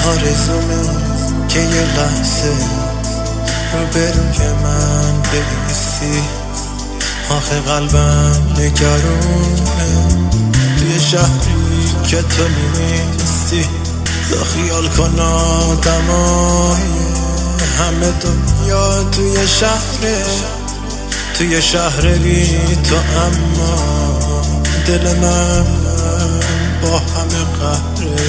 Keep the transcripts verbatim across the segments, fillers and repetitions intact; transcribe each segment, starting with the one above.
آرزومه که یه لحظه رو بروی من بایستی. آخه قلبم نگرونه توی شهری که تو نیستی. تو خیال کن آدمای همه دنیا توی شهره، توی شهر بی تو، اما دل من با همه قهره.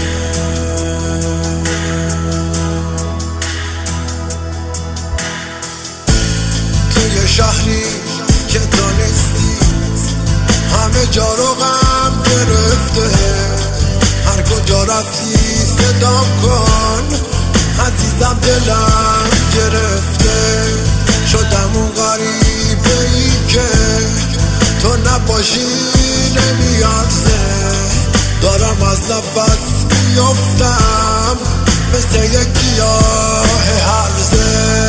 توی شهری که تو نیستی همه جا رو غم گرفته. هر کجا رفتی صدام کن عزیزم، دلم گرفته. شدم اون غریبه ای که تو نباشی نمیارزه. دارم از نفس میافتم مثل یک گیاه هرزه.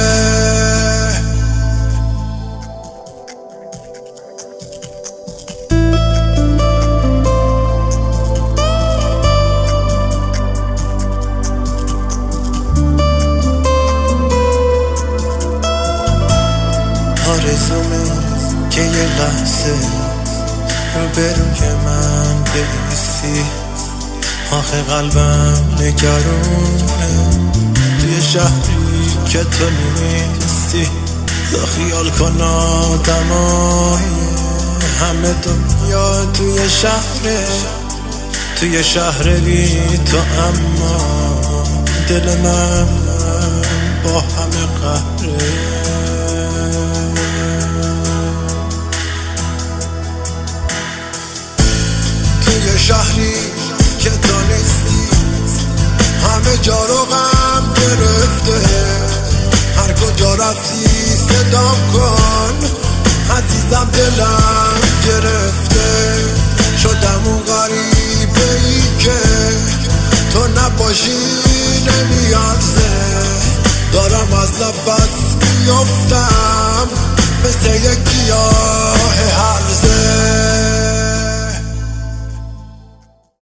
آرزومه که یه لحظه رو بروی من بایستی. آخه قلبم نگرونه توی شهری که تو نیستی. تو خیال کن آدمای همه دنیا توی شهره، توی شهر بی تو، اما دل من با همه قهره. توی شهری که تو نیستی همه جا رو غم گرفته. هر کجا رفتی صدام کن عزیزم، دلم گرفته. شدم اون غریبه ای که تو نباشی نمیارزه. دارم از نفس میافتم مثل یک گیاه